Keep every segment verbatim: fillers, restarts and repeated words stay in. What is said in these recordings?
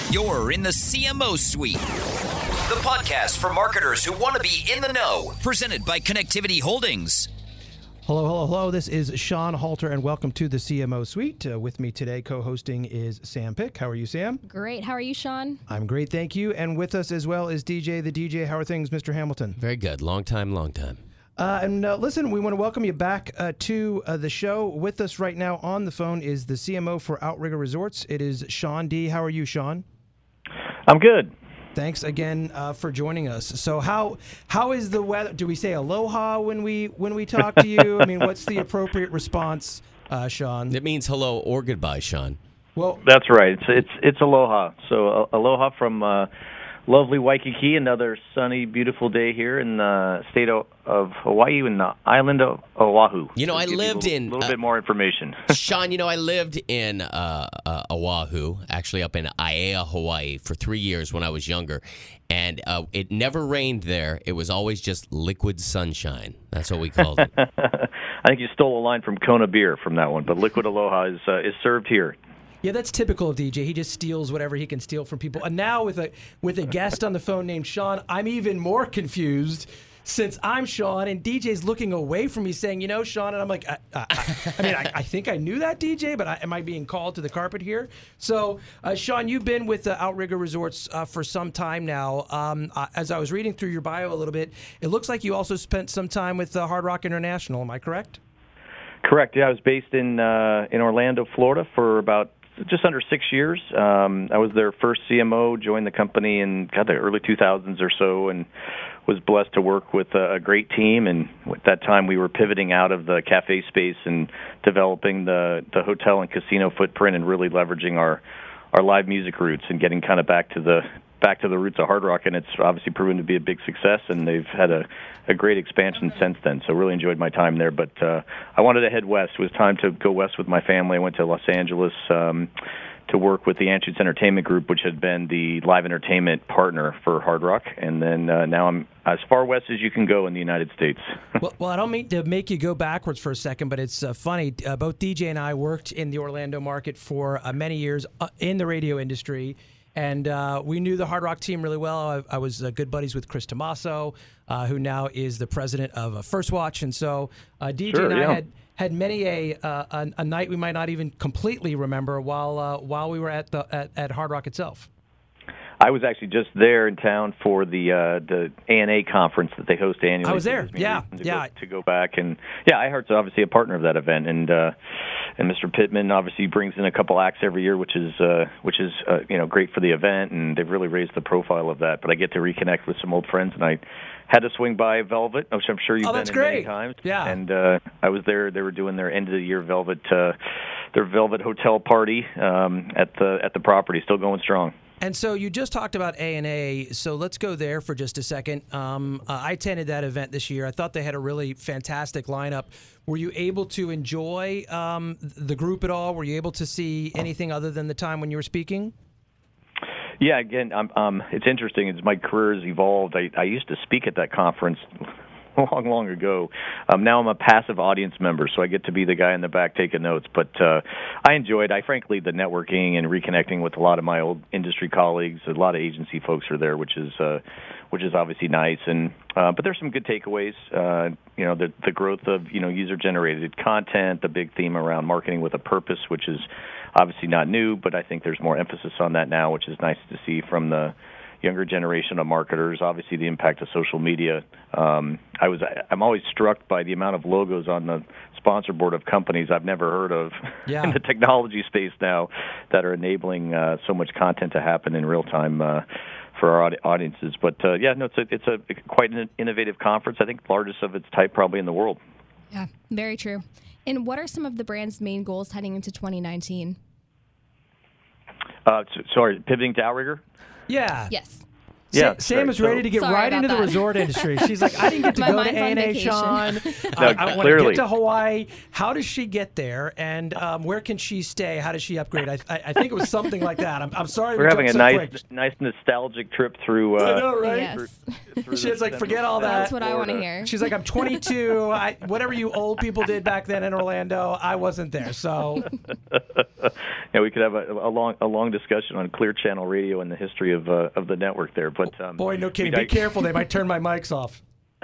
You're in the C M O Suite, the podcast for marketers who want to be in the know. Presented by Connectivity Holdings. Hello, hello, hello. This is Sean Halter, and welcome to the C M O Suite. Uh, with me today, co-hosting is Sam Pick. How are you, Sam? Great. How are you, Sean? I'm great, thank you. And with us as well is D J the D J. How are things, Mister Hamilton? Very good. Long time, long time. Uh, and uh, listen, we want to welcome you back uh, to uh, the show. With us right now on the phone is the C M O for Outrigger Resorts. It is Sean D. How are you, Sean? I'm good. Thanks again uh, for joining us. So how how is the weather? Do we say aloha when we when we talk to you? I mean, what's the appropriate response, uh, Sean? It means hello or goodbye, Sean. Well, That's right. It's it's, it's aloha. So uh, aloha from uh, lovely Waikiki. Another sunny, beautiful day here in the state of, of Hawaii in the island of Oahu. You know, To I give lived you a in, little, little uh, bit more information. Sean, you know, I lived in uh, uh, Oahu, actually up in Aiea, Hawaii, for three years when I was younger. And uh, it never rained there. It was always just liquid sunshine. That's what we called it. I think you stole a line from Kona Beer from that one, but liquid aloha is uh, is served here. yeah, that's typical of D J. He just steals whatever he can steal from people. And now with a with a guest on the phone named Sean, I'm even more confused since I'm Sean and D J's looking away from me saying, you know, Sean, and I'm like, I, I, I, I mean, I, I think I knew that, D J, but I, am I being called to the carpet here? So, uh, Sean, you've been with uh, Outrigger Resorts uh, for some time now. Um, uh, as I was reading through your bio a little bit, it looks like you also spent some time with uh, Hard Rock International. Am I correct? Correct. Yeah, I was based in uh, in Orlando, Florida, for about just under six years. Um, I was their first C M O, joined the company in God, the early two thousands or so, and was blessed to work with a, a great team. And at that time, we were pivoting out of the cafe space and developing the, the hotel and casino footprint and really leveraging our, our live music roots and getting kind of back to the back to the roots of Hard Rock. And it's obviously proven to be a big success, and they've had a, a great expansion since then. So really enjoyed my time there. But uh, I wanted to head west. It was time to go west with my family. I went to Los Angeles um, to work with the Anschutz Entertainment Group, which had been the live entertainment partner for Hard Rock. And then uh, now I'm as far west as you can go in the United States. well, well, I don't mean to make you go backwards for a second, but it's uh, funny. Uh, both D J and I worked in the Orlando market for uh, many years uh, in the radio industry. And uh, we knew the Hard Rock team really well. I, I was uh, good buddies with Chris Tomaso, uh, who now is the president of uh, First Watch. And so uh, D J Sure, and I yeah. had, had many a, uh, a a night we might not even completely remember while uh, while we were at the at, at Hard Rock itself. I was actually just there in town for the uh, the A N A conference that they host annually. I was So it there, gives me a yeah, reason to yeah. Go, to go back and yeah, iHeart's obviously a partner of that event, and uh, and Mister Pittman obviously brings in a couple acts every year, which is uh, which is uh, you know great for the event, and they've really raised the profile of that. But I get to reconnect with some old friends, and I had to swing by Velvet, which I'm sure you've Oh, been that's in great. many times. Yeah. And uh, I was there. They were doing their end of the year Velvet uh, their Velvet Hotel party um, at the at the property, still going strong. And so you just talked about A and A, so let's go there for just a second. Um, uh, I attended that event this year. I thought they had a really fantastic lineup. Were you able to enjoy um, the group at all? Were you able to see anything other than the time when you were speaking? Yeah, again, um, um, it's interesting. As my career has evolved, I, I used to speak at that conference long, long ago. Um, now I'm a passive audience member, so I get to be the guy in the back taking notes. But uh, I enjoyed, I frankly, the networking and reconnecting with a lot of my old industry colleagues. A lot of agency folks are there, which is uh, which is obviously nice. And uh, but there's some good takeaways. Uh, you know, the the growth of you know user generated content, the big theme around marketing with a purpose, which is obviously not new, but I think there's more emphasis on that now, which is nice to see from the younger generation of marketers. Obviously, the impact of social media. Um, I was I'm always struck by the amount of logos on the sponsor board of companies I've never heard of Yeah. in the technology space now that are enabling uh, so much content to happen in real time uh, for our audi- audiences. But uh, yeah, no, it's a, it's a quite an innovative conference. I think largest of its type probably in the world. Yeah, very true. And what are some of the brand's main goals heading into twenty nineteen? Uh, so, sorry, pivoting to Outrigger. Yeah. Yes. Yeah, Sam, Sam right. is ready So- to get Sorry right about into the that. resort industry. She's like, I didn't get to My go to mind's A on and A, vacation. Sean. No, I, I want to clearly. get to Hawaii. How does she get there? And um, where can she stay? How does she upgrade? I, I, I think it was something like that. I'm, I'm sorry We're we having a jumped so nice, quick. nice nostalgic trip through. Uh, I know, right? Yes. through She's the like, Central forget all that. That's what I want to Florida. hear. She's like, I'm twenty-two. I, whatever you old people did back then in Orlando, I wasn't there. So Yeah, we could have a, a long, a long discussion on Clear Channel Radio and the history of uh, of the network there. But um, boy, no kidding. we Be dig- careful. They might turn my mics off.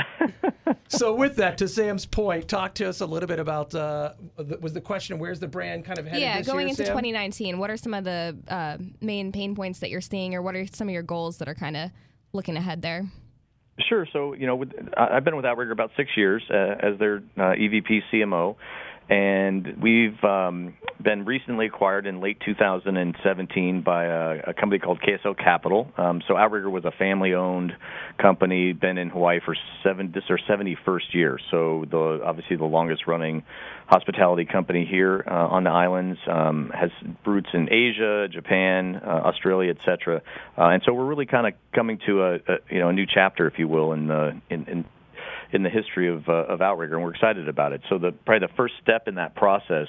So with that, to Sam's point, talk to us a little bit about, uh, the, was the question, where's the brand kind of headed Yeah, this going year, into Sam? twenty nineteen, what are some of the uh, main pain points that you're seeing, or what are some of your goals that are kind of looking ahead there? Sure. So, you know, with, I- I've been with Outrigger about six years uh, as their uh, E V P C M O, and we've um, been recently acquired in late two thousand seventeen by a, a company called K S L Capital. Um, so Outrigger was a family-owned company, been in Hawaii for seven, this is our seventy-first year. So the obviously the longest-running hospitality company here uh, on the islands, um, has roots in Asia, Japan, uh, Australia, et cetera. Uh, and so we're really kind of coming to a, a you know a new chapter, if you will, in the in, in in the history of uh, of Outrigger, and we're excited about it. So the probably the first step in that process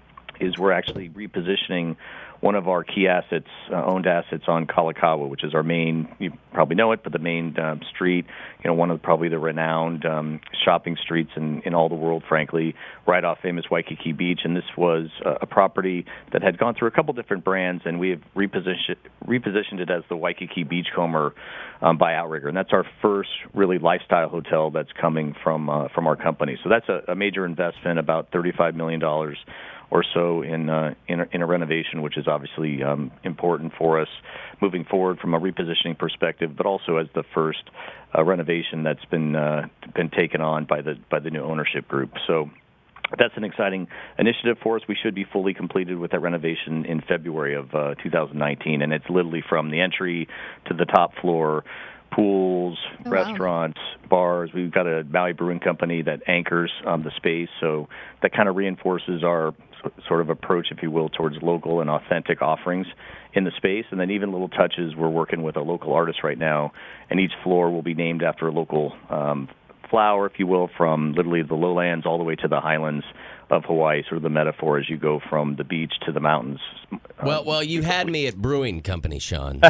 is we're actually repositioning one of our key assets, uh, owned assets on Kalakaua, which is our main, you probably know it, but the main um, street, you know, one of probably the renowned um, shopping streets in, in all the world, frankly, right off famous Waikiki Beach. And this was uh, a property that had gone through a couple different brands, and we have repositioned, repositioned it as the Waikiki Beachcomber um, by Outrigger. And that's our first really lifestyle hotel that's coming from uh, from our company. So that's a, a major investment, about thirty-five million dollars or so in, uh, in, a, in a renovation, which is obviously um, important for us moving forward from a repositioning perspective, but also as the first uh, renovation that's been uh, been taken on by the by the new ownership group. So that's an exciting initiative for us. We should be fully completed with that renovation in February of uh, two thousand nineteen, and it's literally from the entry to the top floor. Pools, Oh, wow. restaurants, bars. We've got a Maui Brewing Company that anchors um, the space, so that kind of reinforces our s- sort of approach, if you will, towards local and authentic offerings in the space. And then even little touches, we're working with a local artist right now, and each floor will be named after a local um, flower, if you will, from literally the lowlands all the way to the highlands of Hawaii, sort of the metaphor as you go from the beach to the mountains. Well, well, you had me at brewing company, Sean.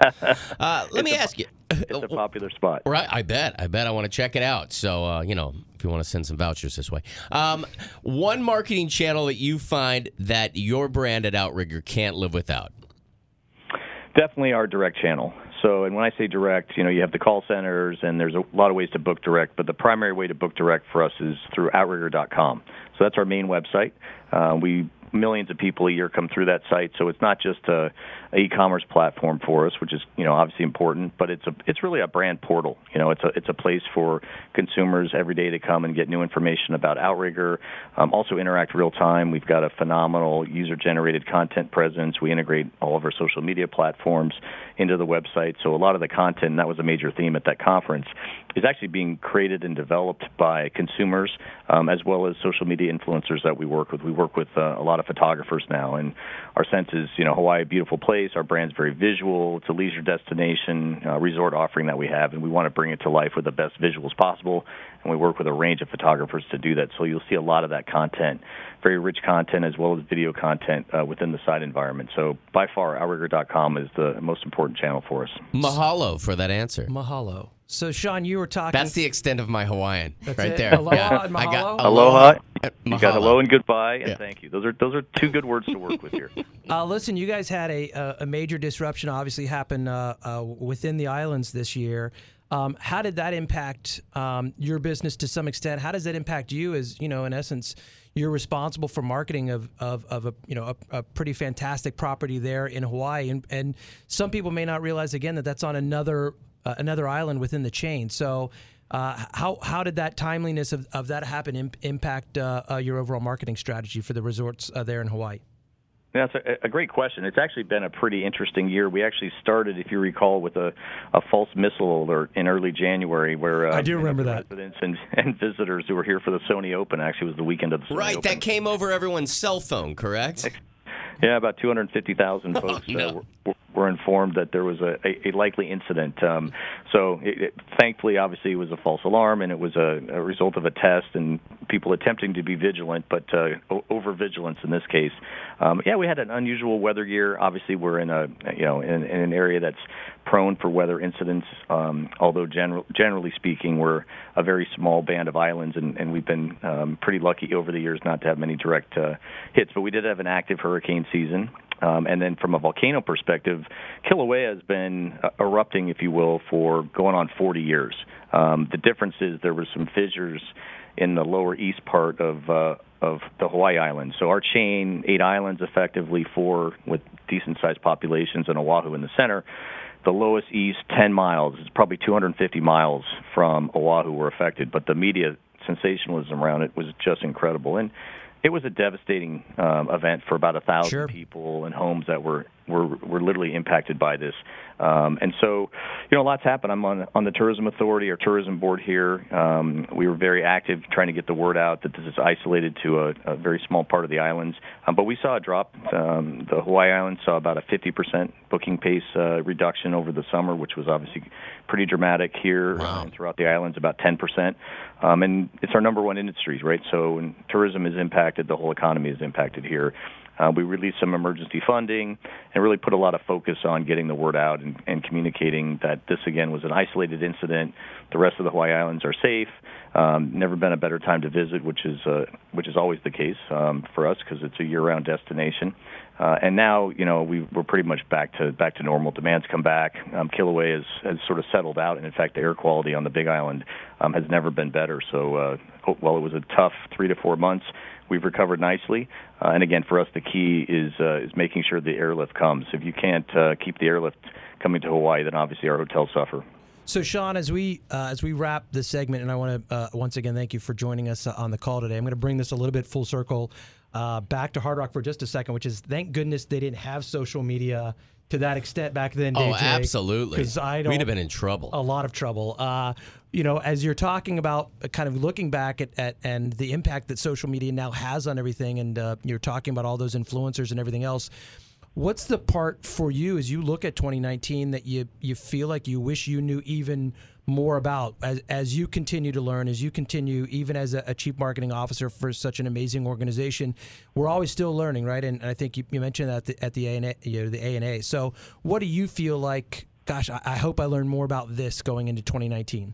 uh, let me ask you. It's a popular spot. Right, I bet. I bet I want to check it out. So, uh, you know, if you want to send some vouchers this way. Um, one marketing channel that you find that your brand at Outrigger can't live without. Definitely our direct channel. So, and when I say direct, you know, you have the call centers, and there's a lot of ways to book direct, but the primary way to book direct for us is through outrigger dot com. So that's our main website. Uh, we millions of people a year come through that site, so it's not just a, a e-commerce platform for us, which is, you know, obviously important, but it's a it's really a brand portal. You know, it's a it's a place for consumers every day to come and get new information about Outrigger. Um, also interact real time. We've got a phenomenal user-generated content presence. We integrate all of our social media platforms into the website. So a lot of the content, and that was a major theme at that conference, is actually being created and developed by consumers, um, as well as social media influencers that we work with. We work with uh, a lot of photographers now, and our sense is, you know, Hawaii, a beautiful place. Our brand's very visual. It's a leisure destination, uh, resort offering that we have, and we want to bring it to life with the best visuals possible. And we work with a range of photographers to do that. So you'll see a lot of that content, very rich content, as well as video content uh, within the site environment. So by far, outrigger dot com is the most important channel for us. Mahalo for that answer. Mahalo. So, Sean, you were talking. That's the extent of my Hawaiian, That's right it? there. Aloha and I mahalo? got Aloha. uh, You got mahalo. hello and goodbye, and Yeah. thank you. Those are those are two good words to work with here. Uh, listen, you guys had a a, a major disruption obviously happen uh, uh, within the islands this year. Um, how did that impact um, your business to some extent? How does that impact you? As you know, in essence, you're responsible for marketing of of, of a you know a, a pretty fantastic property there in Hawaii, and and some people may not realize again that that's on another uh, another island within the chain. So. Uh, how how did that timeliness of, of that happen imp, impact uh, uh, your overall marketing strategy for the resorts uh, there in Hawaii? That's a, a great question. It's actually been a pretty interesting year. We actually started, if you recall, with a, a false missile alert in early January, where uh, I do remember that. residents and, and visitors who were here for the Sony Open. Actually, it was the weekend of the Sony Right, Open. that came over everyone's cell phone, correct? Yeah, about two hundred fifty thousand folks no. uh, were, were informed that there was a, a, a likely incident. Um, so it, it, thankfully, obviously, it was a false alarm, and it was a, a result of a test and people attempting to be vigilant, but uh, over vigilance in this case. Um, yeah, we had an unusual weather year. Obviously, we're in a you know in, in an area that's prone for weather incidents. Um, although general, generally speaking, we're a very small band of islands, and, and we've been um, pretty lucky over the years not to have many direct uh, hits. But we did have an active hurricane season. Um, and then from a volcano perspective, Kilauea has been uh, erupting, if you will, for going on forty years. Um, the difference is there were some fissures in the lower east part of uh, of the Hawaii Islands. So our chain, eight islands effectively, four with decent-sized populations, and Oahu in the center. The lowest east, ten miles, it's probably two hundred fifty miles from Oahu were affected. But the media sensationalism around it was just incredible. And it was a devastating um, event for about a thousand Sure. people and homes that were, were were literally impacted by this. Um, and so, you know, a lot's happened. I'm on on the Tourism Authority, our tourism board here. Um, we were very active trying to get the word out that this is isolated to a, a very small part of the islands. Um, but we saw a drop. Um, the Hawaii Islands saw about a fifty percent booking pace uh, reduction over the summer, which was obviously pretty dramatic here. Wow. Uh, and throughout the islands, about ten percent. Um, and it's our number one industry, right? So when tourism is impacted, the whole economy is impacted here. Uh, we released some emergency funding and really put a lot of focus on getting the word out and, and communicating that this, again, was an isolated incident. The rest of the Hawaii Islands are safe. Um, never been a better time to visit, which is uh, which is always the case um, for us because it's a year-round destination. Uh, and now, you know, we, we're pretty much back to back to normal. Demand's come back. Um, Kilauea has, has sort of settled out, and in fact, the air quality on the Big Island um, has never been better. So, uh, while it was a tough three to four months, we've recovered nicely. Uh, and again, for us, the key is uh, is making sure the airlift comes. If you can't uh, keep the airlift coming to Hawaii, then obviously our hotels suffer. So, Sean, as we uh, as we wrap this segment, and I want to uh, once again thank you for joining us uh, on the call today. I'm going to bring this a little bit full circle uh, back to Hard Rock for just a second, which is thank goodness they didn't have social media to that extent back then. Oh, D J, absolutely. 'cause I don't, We'd have been in trouble. a lot of trouble. Uh, you know, as you're talking about uh, kind of looking back at, at and the impact that social media now has on everything, and uh, you're talking about all those influencers and everything else. What's the part for you as you look at twenty nineteen that you you feel like you wish you knew even more about as as you continue to learn, as you continue, even as a, a chief marketing officer for such an amazing organization? We're always still learning, right? And, and I think you, you mentioned that at the, at the A and A, you know, the A and A. So what do you feel like, gosh, I, I hope I learn more about this going into twenty nineteen?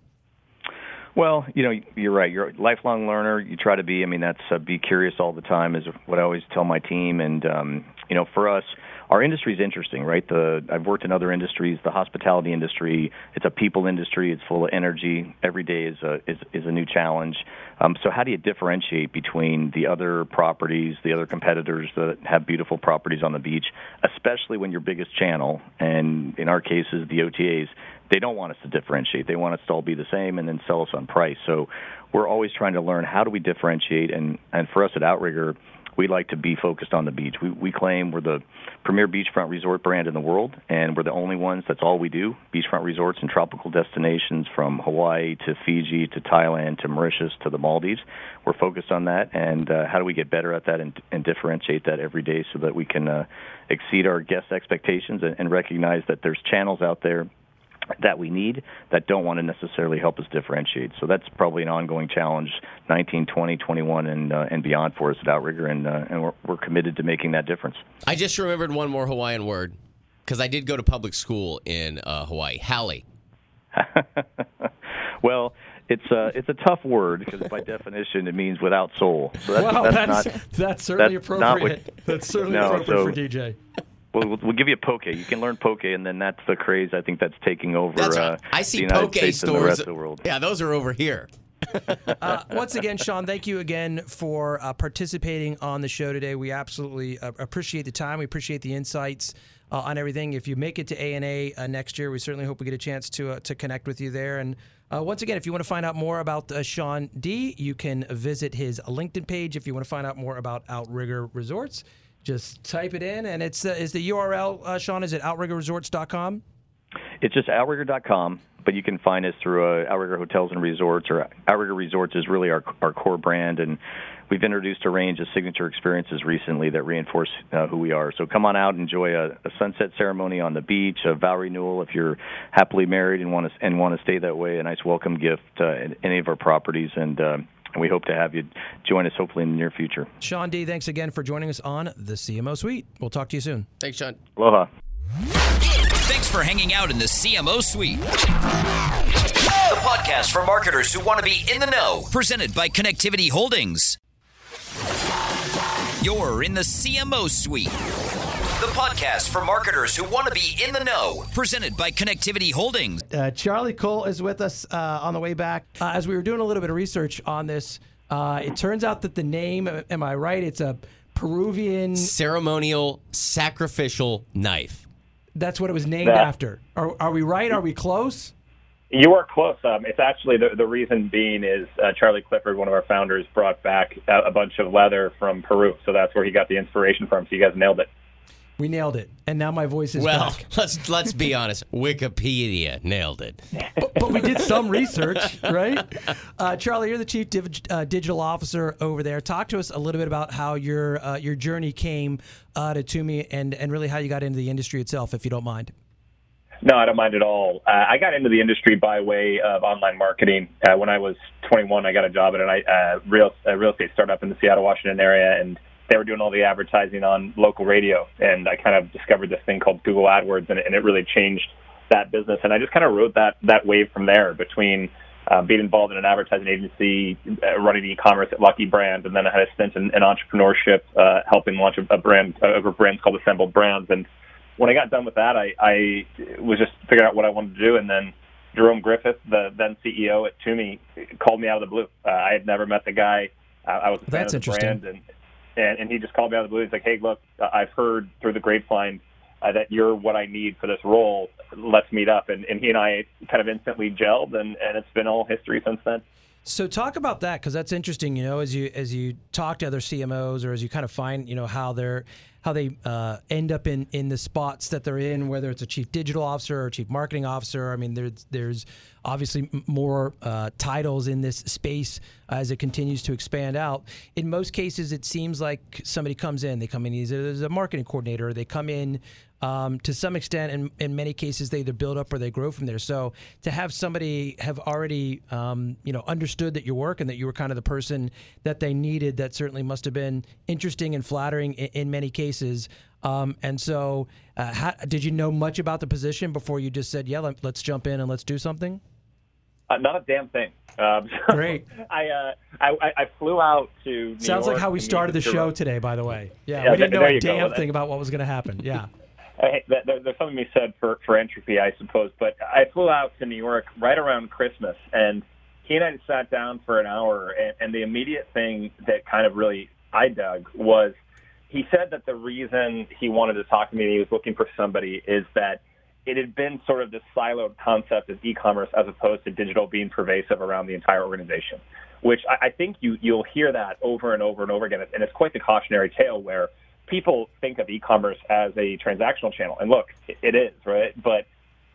Well, you know, you're right. You're a lifelong learner. You try to be. I mean, that's uh, be curious all the time is what I always tell my team. And, um, you know, for us, our industry is interesting, right? The I've worked in other industries. The hospitality industry, it's a people industry. It's full of energy. Every day is a is, is a new challenge. Um, so how do you differentiate between the other properties, the other competitors that have beautiful properties on the beach, especially when your biggest channel, and in our cases, the O T As, they don't want us to differentiate. They want us to all be the same and then sell us on price. So we're always trying to learn how do we differentiate. And, and for us at Outrigger, we like to be focused on the beach. We, we claim we're the premier beachfront resort brand in the world, and we're the only ones. That's all we do, beachfront resorts and tropical destinations from Hawaii to Fiji to Thailand to Mauritius to the Maldives. We're focused on that, and uh, how do we get better at that and, and differentiate that every day so that we can uh, exceed our guest expectations and, and recognize that there's channels out there that we need that don't want to necessarily help us differentiate. So that's probably an ongoing challenge, nineteen, twenty, twenty-one, and uh, and beyond for us at Outrigger, and uh, and we're, we're committed to making that difference. I just remembered one more Hawaiian word because I did go to public school in uh, Hawaii. Hale. Well, it's a it's a tough word because by definition it means without soul. So that's, Well, that's, that's, not that's certainly that's not appropriate. what- that's certainly No, appropriate so- for D J. We'll, we'll, we'll give you poke. You can learn poke, and then that's the craze I think that's taking over That's uh, right. I see the United poke States stores. and the rest of the world. Yeah, those are over here. Uh, once again, Sean, thank you again for uh, participating on the show today. We absolutely uh, appreciate the time. We appreciate the insights uh, on everything. If you make it to A and A uh, next year, we certainly hope we get a chance to uh, to connect with you there. And uh, once again, if you want to find out more about uh, Sean D, you can visit his LinkedIn page. If you want to find out more about Outrigger Resorts, just type it in, and it's uh, is the U R L, uh, Sean, is it outrigger resorts dot com? It's just outrigger dot com, but you can find us through uh, Outrigger Hotels and Resorts, or Outrigger Resorts is really our our core brand, and we've introduced a range of signature experiences recently that reinforce uh, who we are. So come on out, enjoy a, a sunset ceremony on the beach, a vow renewal if you're happily married and want to and want to stay that way, a nice welcome gift uh, at any of our properties, and uh, and we hope to have you join us hopefully in the near future. Sean D., thanks again for joining us on the C M O Suite. We'll talk to you soon. Thanks, Sean. Aloha. Thanks for hanging out in the C M O Suite, the podcast for marketers who want to be in the know. Presented by Connectivity Holdings. You're in the C M O Suite, the podcast for marketers who want to be in the know. Presented by Connectivity Holdings. Uh, Charlie Cole is with us uh, on the way back. Uh, as we were doing a little bit of research on this, uh, it turns out that the name, am I right? It's a Peruvian... Ceremonial sacrificial knife. That's what it was named That- after. Are, are we right? Are we close? You are close. Um, it's actually the the reason being is uh, Charlie Clifford, one of our founders, brought back a, a bunch of leather from Peru, so that's where he got the inspiration from. So you guys nailed it. We nailed it. And now my voice is Well, back. let's let's be honest. Wikipedia nailed it. But, but we did some research, right? Uh, Charlie, you're the chief div- uh, digital officer over there. Talk to us a little bit about how your uh, your journey came uh, to Tumi and, and really how you got into the industry itself, if you don't mind. No, I don't mind at all. Uh, I got into the industry by way of online marketing. Uh, when I was twenty-one, I got a job at a uh, real a real estate startup in the Seattle, Washington area, and they were doing all the advertising on local radio. And I kind of discovered this thing called Google AdWords, and, and it really changed that business. And I just kind of rode that that wave from there between uh, being involved in an advertising agency, uh, running e-commerce at Lucky Brand, and then I had a stint in, in entrepreneurship, uh, helping launch a, a brand, a group of brands called Assembled Brands. And when I got done with that, I, I was just figuring out what I wanted to do, and then Jerome Griffith, the then C E O at Tumi, called me out of the blue. Uh, I had never met the guy. Uh, I was a fan That's of the interesting. brand, and, and and he just called me out of the blue. He's like, "Hey, look, I've heard through the grapevine uh, that you're what I need for this role. Let's meet up." And, and he and I kind of instantly gelled, and, and it's been all history since then. So talk about that, because that's interesting. You know, as you as you talk to other C M Os, or as you kind of find, you know, how they're how they uh, end up in, in the spots that they're in, whether it's a chief digital officer or chief marketing officer. I mean, there's there's obviously m- more uh, titles in this space as it continues to expand out. In most cases, it seems like somebody comes in, they come in either as a marketing coordinator, or they come in um, to some extent, and in many cases, they either build up or they grow from there. So to have somebody have already, um, you know, understood that you work and that you were kind of the person that they needed, that certainly must have been interesting and flattering in, in many cases. Um, and so uh, how, did you know much about the position before you just said, yeah, let, let's jump in and let's do something? Uh, not a damn thing. Um, so Great. I, uh, I I flew out to New Sounds York like how we to meet started the with show Jerome. today, by the way. Yeah, Yeah, we didn't there- know there a you go. damn thing about what was going to happen. Yeah. Hey, there, there's something to be said for, for entropy, I suppose. But I flew out to New York right around Christmas, and he and I sat down for an hour, and, and the immediate thing that kind of really I dug was he said that the reason he wanted to talk to me and he was looking for somebody is that it had been sort of this siloed concept of e-commerce as opposed to digital being pervasive around the entire organization, which I, I think you, you'll hear that over and over and over again. And it's quite the cautionary tale where people think of e-commerce as a transactional channel. And look, it, it is, right? But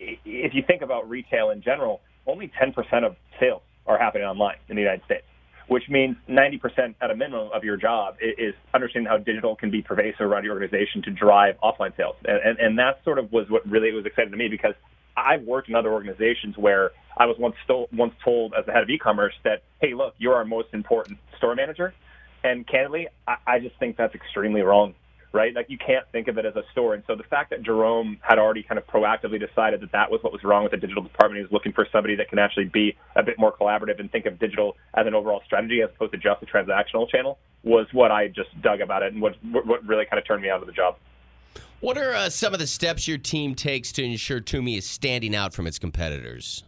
if you think about retail in general, only ten percent of sales are happening online in the United States, which means ninety percent at a minimum of your job is understanding how digital can be pervasive around your organization to drive offline sales. And, and, and that sort of was what really was exciting to me, because I've worked in other organizations where I was once, sto- once told as the head of e-commerce that, hey, look, you're our most important store manager. And candidly, I, I just think that's extremely wrong, right? Like, you can't think of it as a store. And so the fact that Jerome had already kind of proactively decided that that was what was wrong with the digital department, he was looking for somebody that can actually be a bit more collaborative and think of digital as an overall strategy as opposed to just a transactional channel, was what I just dug about it and what, what really kind of turned me out of the job. What are uh, some of the steps your team takes to ensure Tumi is standing out from its competitors?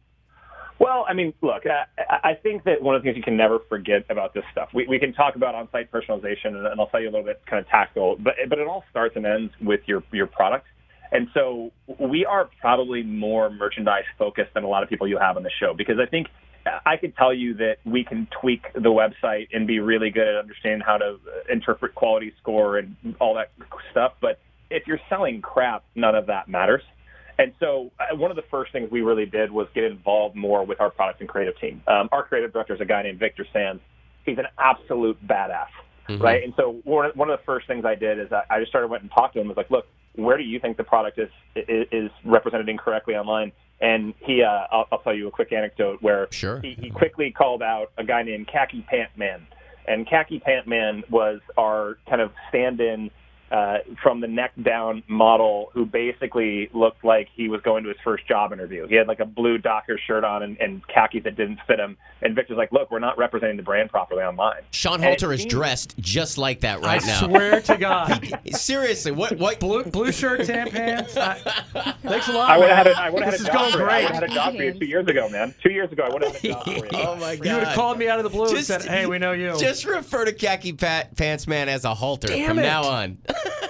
Well, I mean, look, I, I think that one of the things you can never forget about this stuff, we, we can talk about on-site personalization, and, and I'll tell you a little bit kind of tactical, but but it all starts and ends with your, your product. And so we are probably more merchandise-focused than a lot of people you have on the show, because I think I could tell you that we can tweak the website and be really good at understanding how to interpret quality score and all that stuff, but if you're selling crap, none of that matters. And so uh, one of the first things we really did was get involved more with our product and creative team. Um, our creative director is a guy named Victor Sands. he's an absolute badass, mm-hmm. right? And so one one of the first things I did is I, I just started went and talked to him. I was like, look, where do you think the product is is, is represented incorrectly online? And he, uh, I'll, I'll tell you a quick anecdote where sure. he, he quickly called out a guy named Khaki Pant Man. And Khaki Pant Man was our kind of stand-in uh, from the neck down model who basically looked like he was going to his first job interview. He had like a blue Docker shirt on and, and khakis that didn't fit him. And Victor's like, look, we're not representing the brand properly online. Sean Halter is dressed just like that right I now. I swear to God. Seriously, what? what? Blue, blue shirt, tan pants. I, thanks a lot. I would have had a, I would have This had is a job going for you. I great. would have had a job for you two years ago, man. Two years ago, I would have had a job for you. Oh, my God. You would have called me out of the blue Just- and said, hey, we know you. Just refer to Khaki Pat, Pants Man as a halter Damn from it. now on.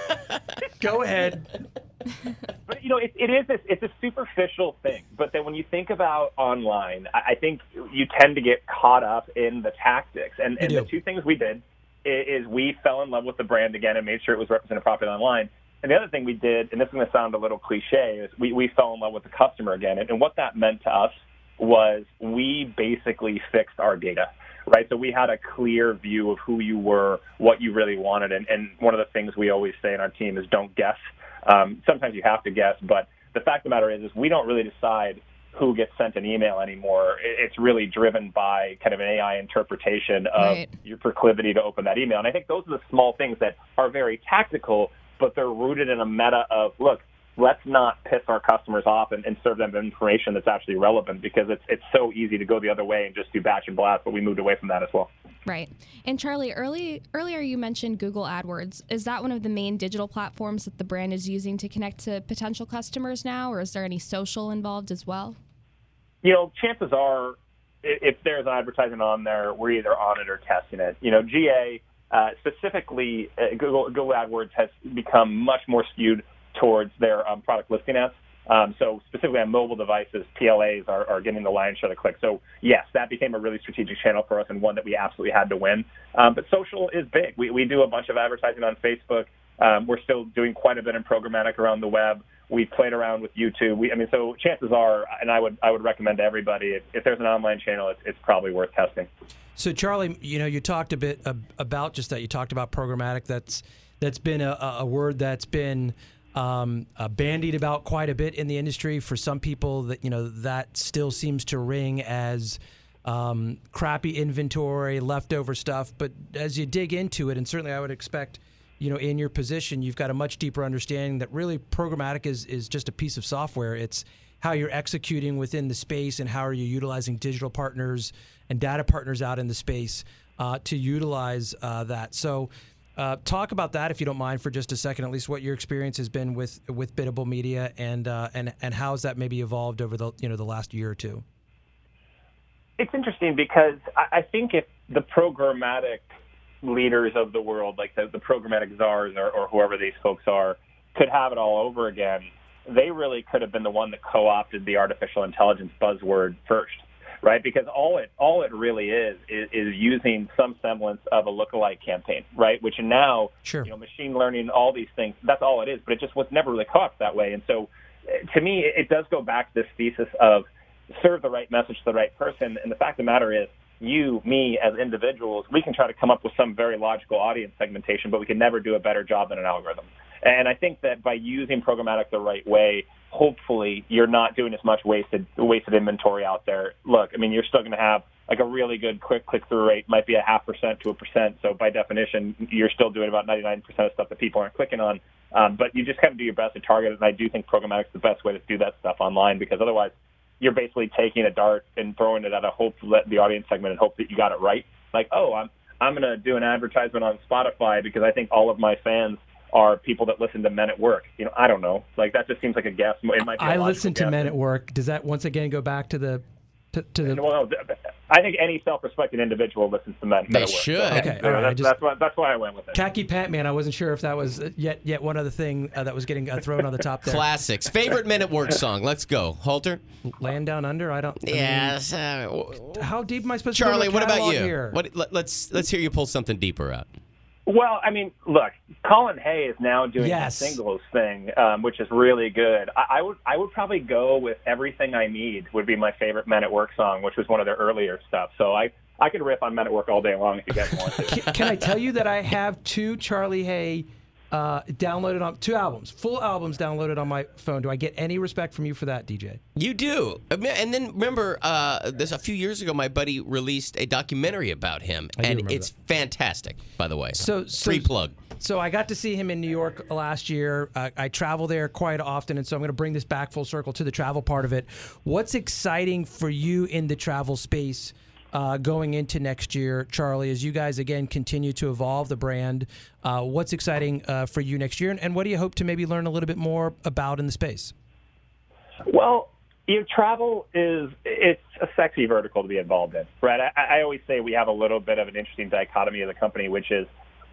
Go ahead. But, you know, it, it is this, it's a superficial thing. But then when you think about online, I, I think you tend to get caught up in the tactics. And, and You the do. two things we did is, is we fell in love with the brand again and made sure it was represented properly online. And the other thing we did, and this is going to sound a little cliche, is we, we fell in love with the customer again. And, and what that meant to us was we basically fixed our data. Right, so we had a clear view of who you were, what you really wanted, and, and one of the things we always say in our team is don't guess. Um, sometimes you have to guess, but the fact of the matter is, is we don't really decide who gets sent an email anymore. It's really driven by kind of an A I interpretation of Right. your proclivity to open that email. And I think those are the small things that are very tactical, but they're rooted in a meta of, look, let's not piss our customers off and, and serve them information that's actually relevant, because it's it's so easy to go the other way and just do batch and blast, but we moved away from that as well. Right. And Charlie, early earlier you mentioned Google AdWords. Is that one of the main digital platforms that the brand is using to connect to potential customers now, or is there any social involved as well? You know, chances are, i- if there's advertising on there, we're either on it or testing it. You know, G A, uh, specifically, uh, Google, Google AdWords has become much more skewed towards their um, product listing ads. Um, so specifically on mobile devices, P L As are, are getting the lion's share of the click. So yes, that became a really strategic channel for us and one that we absolutely had to win. Um, but social is big. We, we do a bunch of advertising on Facebook. Um, we're still doing quite a bit in programmatic around the web. We've played around with YouTube. We, I mean, so chances are, and I would I would recommend to everybody, if, if there's an online channel, it's, it's probably worth testing. So, Charlie, you know, you talked a bit ab- about just that. You talked about programmatic. That's that's been a, a word that's been um, uh, bandied about quite a bit in the industry. For some people, that you know, that still seems to ring as um, crappy inventory, leftover stuff. But as you dig into it, and certainly I would expect, you know, in your position, you've got a much deeper understanding that really programmatic is is just a piece of software. It's how you're executing within the space and how are you utilizing digital partners and data partners out in the space uh, to utilize uh, that. So uh, talk about that, if you don't mind, for just a second, at least what your experience has been with with Biddable Media and uh, and and how has that maybe evolved over the you know the last year or two. It's interesting because I, I think if the programmatic leaders of the world, like the, the programmatic czars or, or whoever these folks are, could have it all over again, they really could have been the one that co-opted the artificial intelligence buzzword first, right? Because all it all it really is, is is using some semblance of a lookalike campaign, right? Which now, Sure. you know, machine learning, all these things, that's all it is. But it just was never really co-opted that way. And so, uh, to me, it, it does go back to this thesis of serve the right message to the right person. And the fact of the matter is, you, me, as individuals, we can try to come up with some very logical audience segmentation, but we can never do a better job than an algorithm. And I think that by using programmatic the right way, hopefully you're not doing as much wasted wasted inventory out there. Look, I mean, you're still going to have like a really good quick click-through rate, might be a half percent to a percent. So by definition, you're still doing about ninety-nine percent of stuff that people aren't clicking on. Um, but you just kind of do your best to target it. And I do think programmatic is the best way to do that stuff online, because otherwise you're basically taking a dart and throwing it at a hope let the audience segment and hope that you got it right. Like, oh, I'm I'm going to do an advertisement on Spotify because I think all of my fans are people that listen to Men at Work. You know, I don't know. Like, that just seems like a guess. It might be a I logical listen to guess. Men at Work. Does that once again go back to the to, to the? Well, no, I think any self-respecting individual listens to Men, They Men at Work. should. So, Okay, so all right, I that's, just- that's, why, that's why I went with it. Khaki Pant Man. I wasn't sure if that was uh, yet yet one other thing uh, that was getting uh, thrown on the top there. Classics. Favorite Men at Work song. Let's go. Halter? Land Down Under. I don't. I mean, Yes. Uh, how deep am I supposed Charlie, to go what into the about you? catalog Here? What, let, let's let's hear you pull something deeper out. Well, I mean, look, Colin Hay is now doing Yes. the singles thing, um, which is really good. I, I would I would probably go with Everything I Need would be my favorite Men at Work song, which was one of their earlier stuff. So I, I could riff on Men at Work all day long if you guys want to. Can, can I tell you that I have two Charlie Hay uh, downloaded on two albums, full albums downloaded on my phone? Do I get any respect from you for that, D J? You do. And then remember, uh, this a few years ago, my buddy released a documentary about him, I do and remember it's that. fantastic. By the way, So, so free plug. So I got to see him in New York last year. Uh, I travel there quite often, and so I'm going to bring this back full circle to the travel part of it. What's exciting for you in the travel space uh, going into next year, Charlie, as you guys, again, continue to evolve the brand? Uh, what's exciting uh, for you next year, and, and what do you hope to maybe learn a little bit more about in the space? Well, you know, travel is it's a sexy vertical to be involved in, right? I, I always say we have a little bit of an interesting dichotomy of the company, which is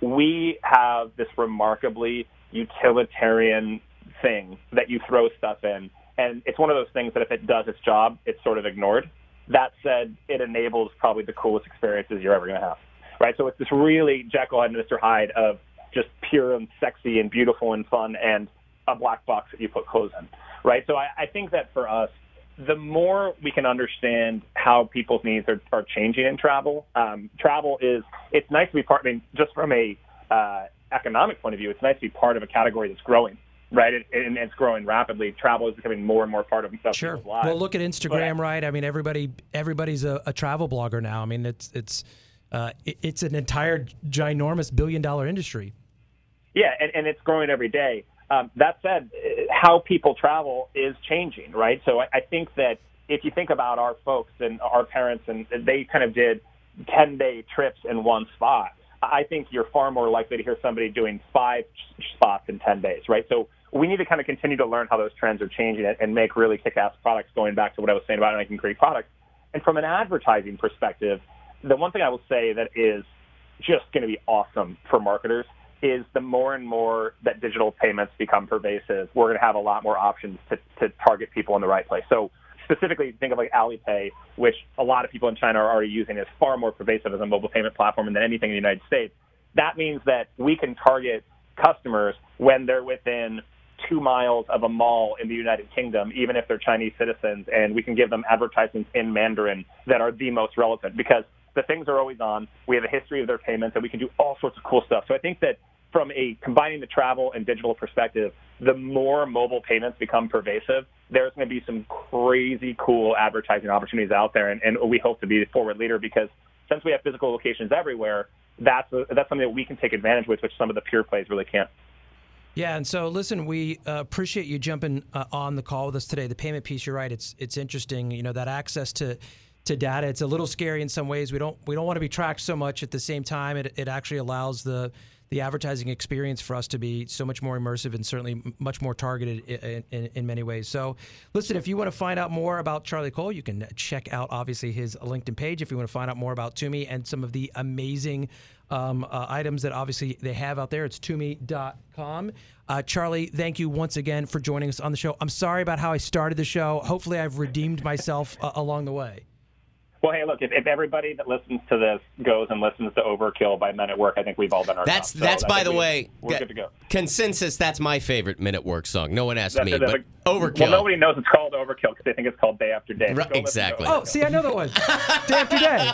we have this remarkably utilitarian thing that you throw stuff in, and it's one of those things that if it does its job, it's sort of ignored. That said, it enables probably the coolest experiences you're ever going to have, right? So it's this really Jekyll and Mister Hyde of just pure and sexy and beautiful and fun and a black box that you put clothes in, right? So I, I think that for us, the more we can understand how people's needs are, are changing in travel, um, travel is, it's nice to be part, I mean, just from a uh, economic point of view, it's nice to be part of a category that's growing, right? It, and it's growing rapidly. Travel is becoming more and more part of stuff. Sure. People's lives. Well, look at Instagram, But, right? I mean, everybody, everybody's a, a travel blogger now. I mean, it's it's uh, it, it's an entire ginormous billion dollar industry. Yeah, and, and it's growing every day. Um, that said, how people travel is changing, right? So I, I think that if you think about our folks and our parents, and they kind of did ten-day trips in one spot, I think you're far more likely to hear somebody doing five spots in ten days, right? So we need to kind of continue to learn how those trends are changing and make really kick-ass products, going back to what I was saying about making great products. And from an advertising perspective, the one thing I will say that is just going to be awesome for marketers is the more and more that digital payments become pervasive, we're going to have a lot more options to, to target people in the right place. So specifically, think of like Alipay, which a lot of people in China are already using, is far more pervasive as a mobile payment platform than anything in the United States. That means that we can target customers when they're within two miles of a mall in the United Kingdom, even if they're Chinese citizens, and we can give them advertisements in Mandarin that are the most relevant because the things are always on. We have a history of their payments, and we can do all sorts of cool stuff. So I think that from a combining the travel and digital perspective, the more mobile payments become pervasive, there's going to be some crazy cool advertising opportunities out there, and, and we hope to be the forward leader because since we have physical locations everywhere, that's a, that's something that we can take advantage with, which some of the pure plays really can't. Yeah, and so listen, we uh, appreciate you jumping uh, on the call with us today. The payment piece, you're right. It's it's interesting. You know, that access to to data. It's a little scary in some ways. We don't we don't want to be tracked so much. At the same time, it it actually allows the the advertising experience for us to be so much more immersive and certainly much more targeted in, in, in many ways. So listen, if you want to find out more about Charlie Cole, you can check out obviously his LinkedIn page. If you want to find out more about Tumi and some of the amazing um, uh, items that obviously they have out there, it's tumi dot com. Uh, Charlie, thank you once again for joining us on the show. I'm sorry about how I started the show. Hopefully I've redeemed myself uh, along the way. Well, hey, look, if, if everybody that listens to this goes and listens to Overkill by Men at Work, I think we've all done our That's job. that's so by I the we, way, we're good to go. Consensus. That's my favorite Men at Work song. No one asked That's me, it, that's but a, Overkill. Well, nobody knows it's called Overkill because they think it's called Day After Day. Right, Go exactly. listen to Oh, see, I know that one. Day after day.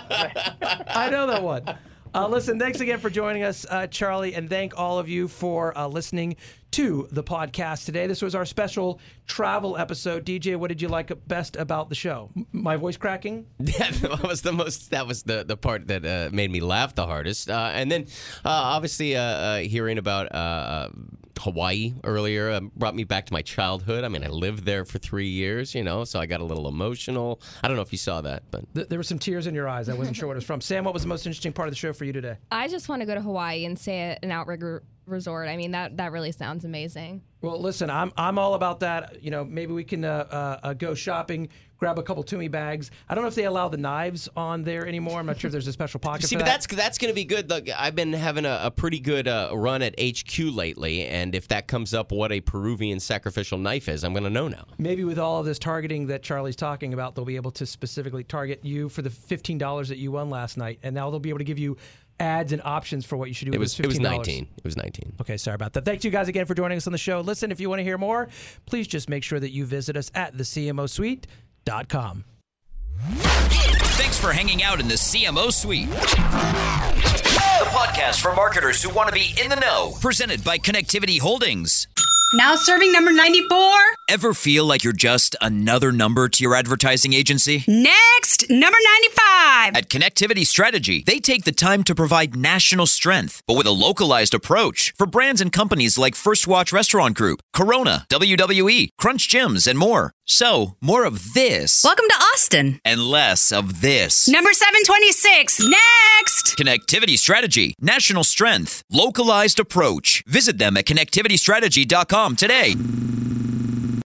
I know that one. Uh, listen, thanks again for joining us, uh, Charlie, and thank all of you for uh, listening to the podcast today. This was our special travel episode. D J, what did you like best about the show? M- my voice cracking? Yeah, that was the most. That was the, the part that uh, made me laugh the hardest. Uh, and then, uh, obviously, uh, uh, hearing about uh, Hawaii earlier uh, brought me back to my childhood. I mean, I lived there for three years, you know, so I got a little emotional. I don't know if you saw that, but Th- there were some tears in your eyes. I wasn't sure what it was from. Sam, what was the most interesting part of the show for you today? I just want to go to Hawaii and stay at an outrigger resort. I mean, that that really sounds amazing. Well, listen, I'm I'm all about that. You know, maybe we can uh, uh, uh, go shopping, grab a couple Tumi bags. I don't know if they allow the knives on there anymore. I'm not sure if there's a special pocket see, for but that. that's that's going to be good. Look, I've been having a, a pretty good uh, run at H Q lately, and if that comes up, what a Peruvian sacrificial knife is, I'm going to know now. Maybe with all of this targeting that Charlie's talking about, they'll be able to specifically target you for the fifteen dollars that you won last night, and now they'll be able to give you ads and options for what you should do It with was this it was fifteen dollars. nineteen. It was nineteen. Okay, sorry about that. Thank you guys again for joining us on the show. Listen, if you want to hear more, please just make sure that you visit us at the C M O suite dot com. Thanks for hanging out in the C M O Suite. The podcast for marketers who want to be in the know. Presented by Connectivity Holdings. Now serving number ninety-four. Ever feel like you're just another number to your advertising agency? Next, number ninety-five. At Connectivity Strategy, they take the time to provide national strength, but with a localized approach for brands and companies like First Watch Restaurant Group, Corona, W W E, Crunch Gyms, and more. So, more of this. Welcome to Austin. And less of this. Number seven twenty-six. Next. Connectivity Strategy, national strength, localized approach. Visit them at connectivity strategy dot com today.